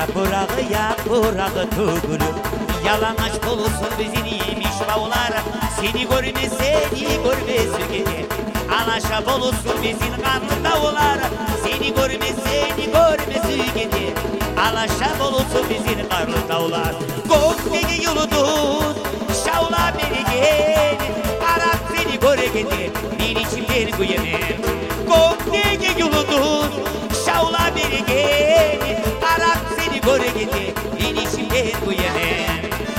yaprağı tugulu. Yalamaç bulursun bizi yemiş bağlar. Seni görmez gece. Alaşa bulursun bizim kanlı davullar. Seni görmez gece. Alaşa bulursun bizim karlı davullar. Gökteki yıldız şavla beni gel. Arap seni göre gece. Ben içimden güyenim. Gökteki yıldız şavla beni gel. Arap seni göre gece. Ben içimden güyenim.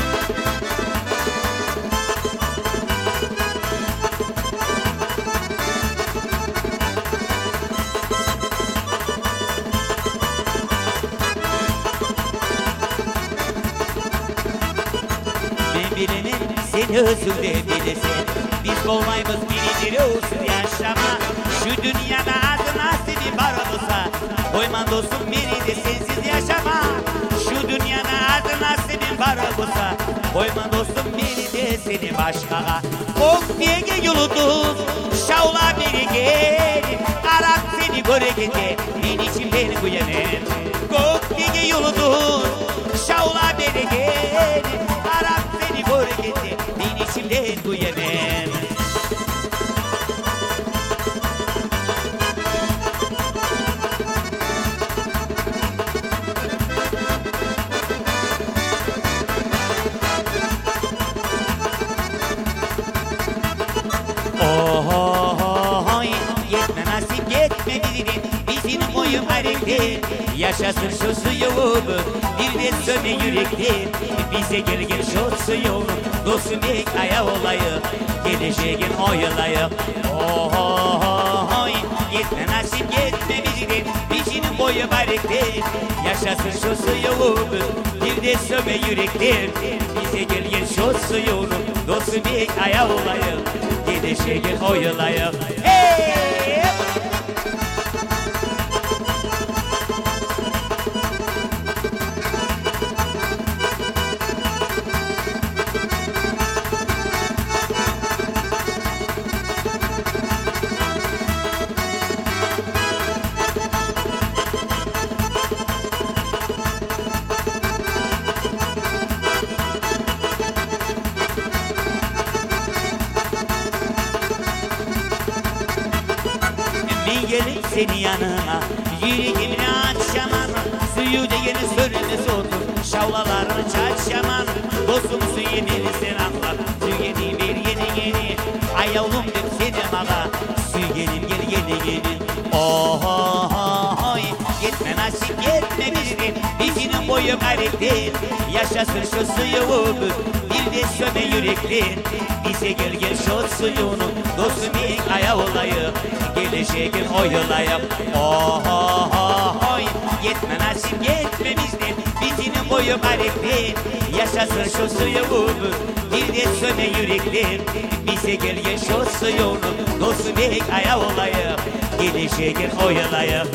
Seni özümde bilesin. Biz olmayımız birileri olsun yaşama. Şu dünyada adı nasibi var olsa koyman dostum beni de sensiz yaşama. Şu dünyada adı nasibim var olsa koyman dostum beni de seni başka. Ok diye yıldız şavla biri gel. Arap seni göre gece ben içimden uyanım. Ok diye yıldız şavla biri gel. Arap seni göre gece ben içimden uyanım. Yetme nasip yetme bilirim bizim boyum harekti. Yaşasın şu suyum bir de söne yürekti. Bize gel şu suyum dostum ek aya olayı. Geleceğin oyalayı. Yetme nasip yetme bilirim bizim boyum harekti. Yaşasın şu suyum bir de söne yürekti. Bize gel şu suyum dostum ek aya olayı. Geleceğin oyalayı. Gelip seni yanına yüreğimle açamam. Suyu da yeni sönmez otur şavlalarını çarşamam. Dostum su yenini sen anla. Su yeni bir yeni ay yavrum dem seni mağa. Su yenim gel yeni yetme nasip yetme bilirim bizim boyum harekti. Yaşasın şu suyu bir de söne yürekli. Bize gel şu suyunu dostum ilk aya olayı. Geleceğin oyalayıp yetme nasip yetmemizdir bizim boyum harekli. Yaşasın şu suyu bir de söne yürekli. Bize gel şu suyunu dostum ilk aya olayıp. Geleceğin oyalayıp.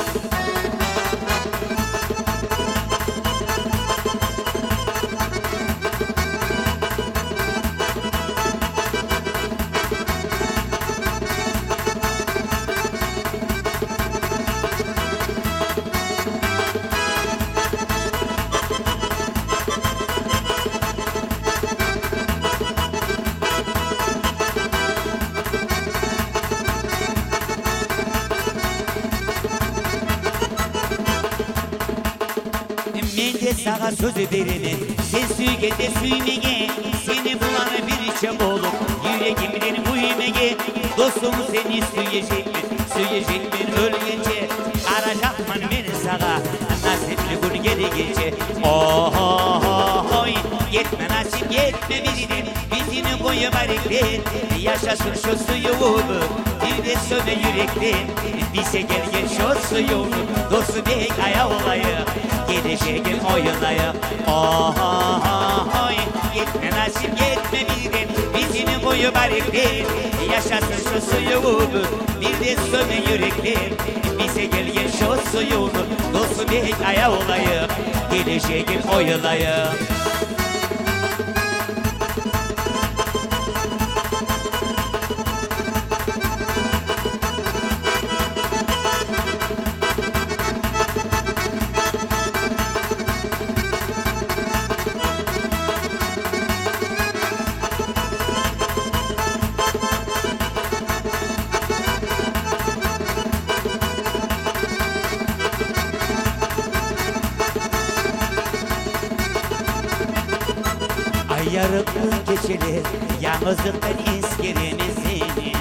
Sana söz ederim sen süygede süymege. Seni bulana bir içem olup yüreğimden uymege. Dostum seni süyecek mi ölgence. Arayacakman beni sana nasipli gün geri gece. Yetme nasip yetme bilirim bizim boyum harekli. Yaşasın şu suyu bir de söne yürekli. Bize gel şu suyu dostum ek aya olayı. Geleceğin oyunayı. Yetme nasip yetme bilirim bizim boyum harekli. Yaşasın şu suyu bir de söne yürekli. Bize gel şu suyu dostum ek aya olayı. Geleceğin oyunayı. Yarıklı geceler yalnızlıktan iskelerim seni.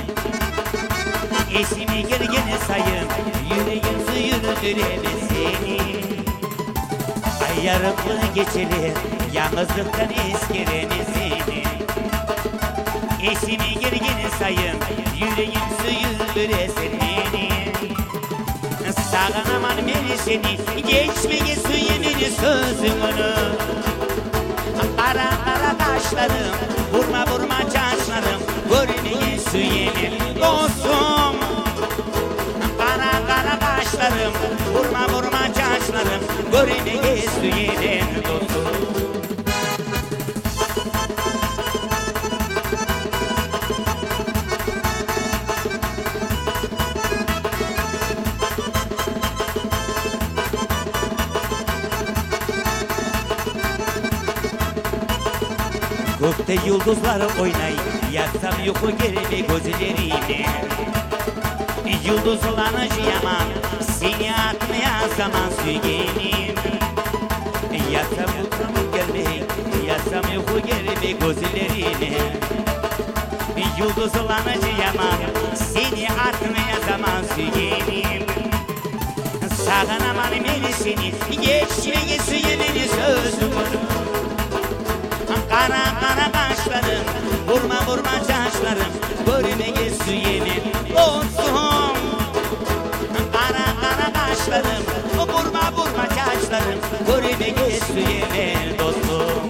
Eşimi gene sayın, yüreğim suyunu seni. Ay yarıklı geceler yalnızlıktan iskelerim seni. Eşimi gene sayın, yüreğim suyunu seni. Sağınamam beni seni, geçmeye suyunun sözünü. Kara kara kaşlarım, vurma çarşlarım, görmeye suyunun dostum. Kara kara kaşlarım, vurma çarşlarım, görmeye suyunun dostum. Gökte yıldızlar oynay, yatsam yoku gelme gözlerine. Yıldızlanıcı yaman, seni atmaya zaman sügenim. Yatsam yoku gelme, yatsam yoku gelme gözlerine. Yıldızlanıcı yaman, seni atmaya zaman sügenim. Sağınamam beni seni, geçmeye suyunun sözünü. Kara kara kaşlarım, vurma çarşlarım, görmeye suyunun olsun. Kara kara kaşlarım, vurma çarşlarım, görmeye suyunun dostum.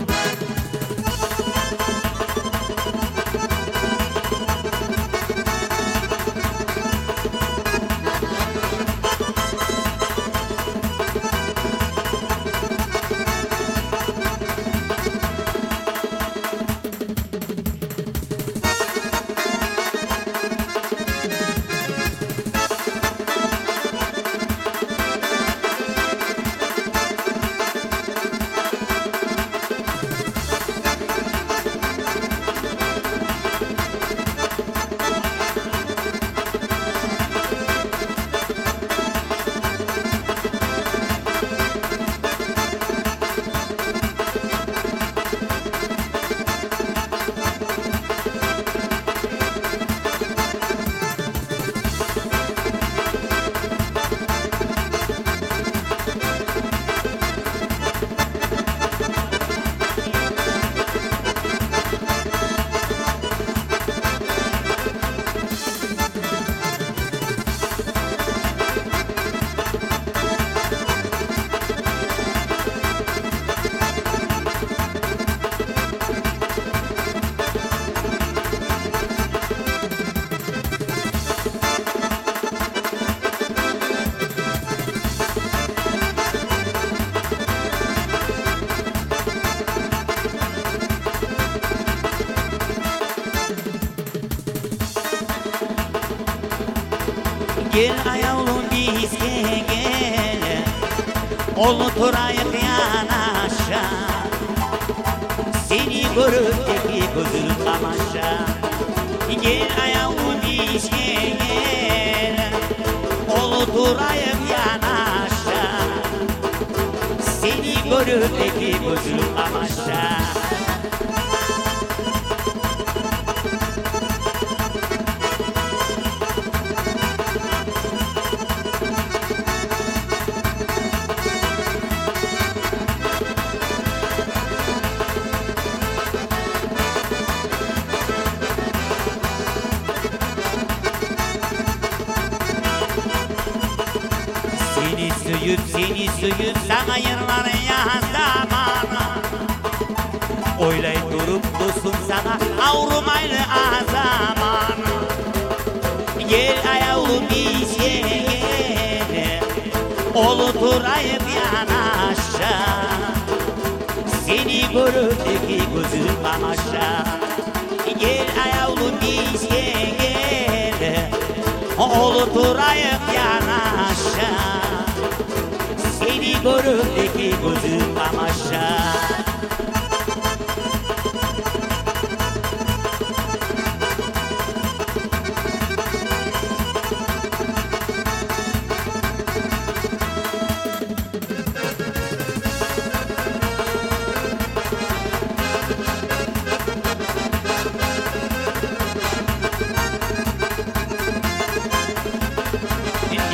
Gel ayağım biz gel, oturayım yanaşa. Seni görüp teki gözüm kamaşa. Gel ayağım biz gel, oturayım yanaşa. Seni görüp teki gözüm kamaşa. Seni söyüp sana yıllar ya zamana. Oylayıp durup dostum sana avrumaylı azamana. Gel ayağım biz gel, oturayım yanaşa. Seni görüp teki gözüm kamaşa. Gel ayağım biz gel, oturayım yanaşa. Seni görüp teki gözüm kamaşa.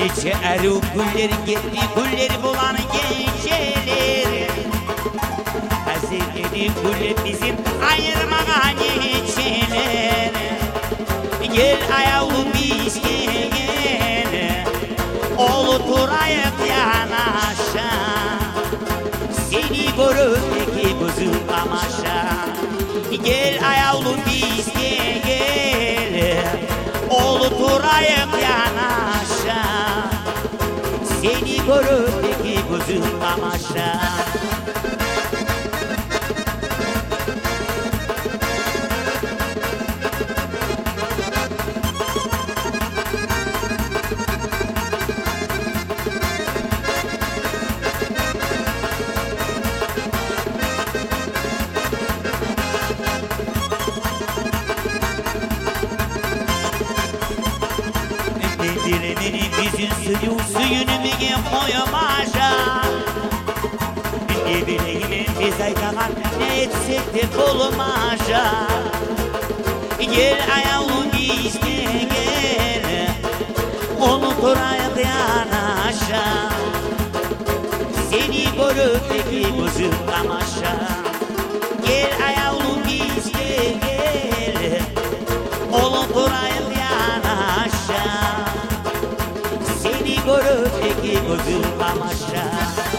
Gece eru gülleri gitti, gülleri bulan geceler. Hazır edip gülü bizim ayırmağa geçeler. Gel ayavlu biz gel, oturayıp yanaşa. Seni görürdeki gözüm tamaşa. Gel ayavlu biz gel, oturayıp yanaşa. Seni görürdeki gözüm tamaşa. Direnin bizim suyunu bir koyamaşa. Ne bileyim biz aytagan ne etsek de olmaşa. Gel ayağım bizde gel, unuturayıp yanaşa. Seni görüp peki gözüm tamaşa. Gel ayağım bizde gel, unuturayıp yanaşa. Seni görüp peki gözüm tamaşa.